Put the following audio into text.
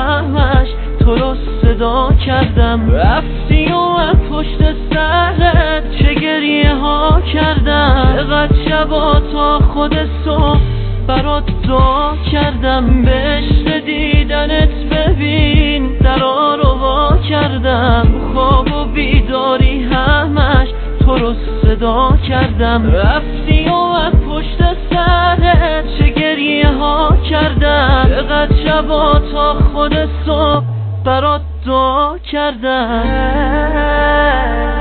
همش تو رو صدا کردم، رفتی و من پشت سرت چه گریه ها کردم، چقدر شبا تا خود صبح برات دعا کردم، بهشت دیدنت ببین درا رو وا کردم، خواب و بیداری همش تو رو صدا کردم، رفتی و من پشت سرت چه گریه ها کردم، چقدر شبا تا خود صبح برات دعا کردم.